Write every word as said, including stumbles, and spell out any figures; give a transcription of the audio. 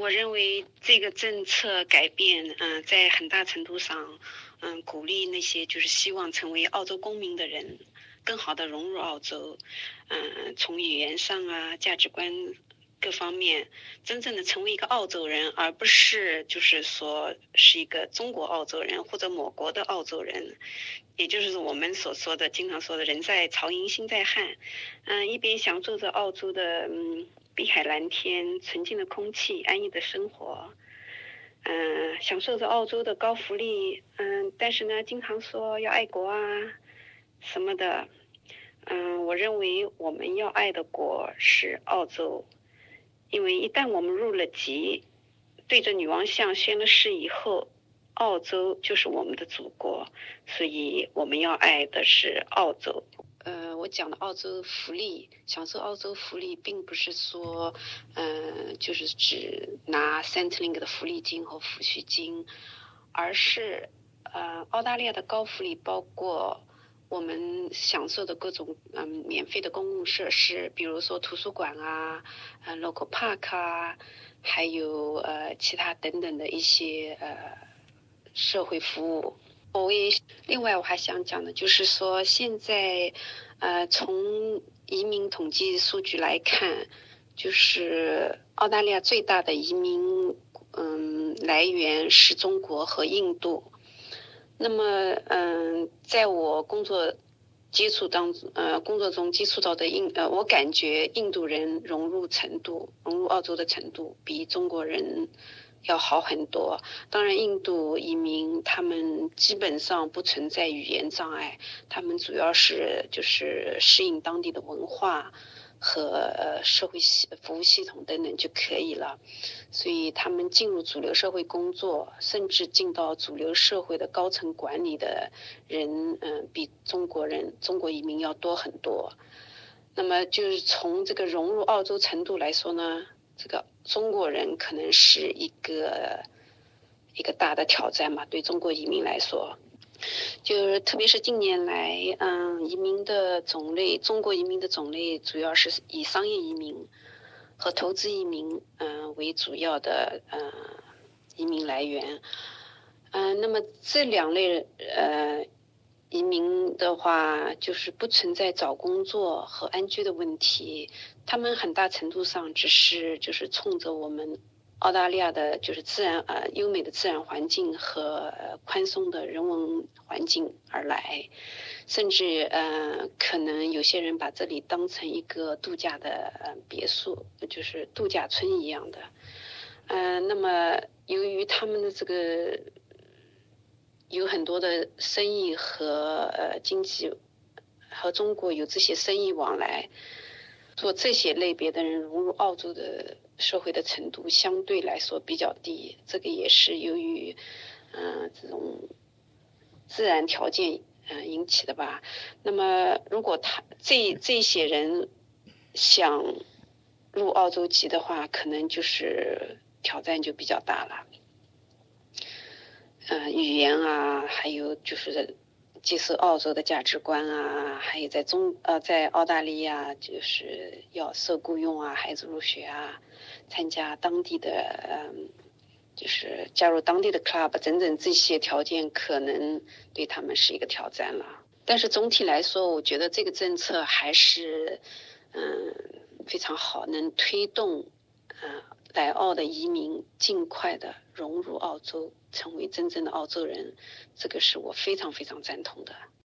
我认为这个政策改变，嗯、呃，在很大程度上，嗯、呃，鼓励那些就是希望成为澳洲公民的人，更好的融入澳洲，嗯、呃，从语言上啊、价值观各方面，真正的成为一个澳洲人，而不是就是说是一个中国澳洲人或者某国的澳洲人，也就是我们所说的、经常说的人在曹营心在汉，嗯、呃，一边享受着澳洲的嗯。碧海蓝天、纯净的空气、安逸的生活，嗯、呃，享受着澳洲的高福利，嗯、呃，但是呢，经常说要爱国啊什么的，嗯、呃，我认为我们要爱的国是澳洲，因为一旦我们入了籍，对着女王像宣了誓以后，澳洲就是我们的祖国，所以我们要爱的是澳洲。呃，我讲的澳洲福利，享受澳洲福利，并不是说，呃，就是指拿 Centrelink 的福利金和抚恤金，而是，呃，澳大利亚的高福利包括我们享受的各种嗯免费的公共设施，比如说图书馆啊，呃 local park 啊，还有呃其他等等的一些呃社会服务。我也另外我还想讲的就是说，现在呃从移民统计数据来看，就是澳大利亚最大的移民嗯来源是中国和印度。那么嗯，在我工作接触当呃工作中接触到的印呃，我感觉印度人融入程度融入澳洲的程度比中国人要好很多。当然印度移民他们基本上不存在语言障碍，他们主要是就是适应当地的文化和呃社会系服务系统等等就可以了，所以他们进入主流社会工作，甚至进到主流社会的高层管理的人，嗯、呃，比中国人中国移民要多很多。那么就是从这个融入澳洲程度来说呢，这个中国人可能是一个一个大的挑战嘛，对中国移民来说。就是特别是近年来，嗯，移民的种类，中国移民的种类主要是以商业移民和投资移民，嗯、呃，为主要的，呃，移民来源。嗯、呃，那么这两类，呃，移民的话，就是不存在找工作和安居的问题，他们很大程度上只是就是冲着我们澳大利亚的就是自然呃优美的自然环境和、呃、宽松的人文环境而来，甚至呃可能有些人把这里当成一个度假的呃别墅，就是度假村一样的。呃，那么由于他们的这个有很多的生意和呃经济和中国有这些生意往来，做这些类别的人融入澳洲的社会的程度相对来说比较低，这个也是由于嗯、呃、这种自然条件嗯、呃、引起的吧。那么如果他这这些人想入澳洲籍的话，可能就是挑战就比较大了。呃，语言啊，还有就是接受澳洲的价值观啊，还有在中呃在澳大利亚就是要受雇佣啊，孩子入学啊，参加当地的嗯，就是加入当地的 club， 整整这些条件可能对他们是一个挑战了。但是总体来说，我觉得这个政策还是嗯非常好，能推动嗯。呃来澳的移民尽快的融入澳洲，成为真正的澳洲人，这个是我非常非常赞同的。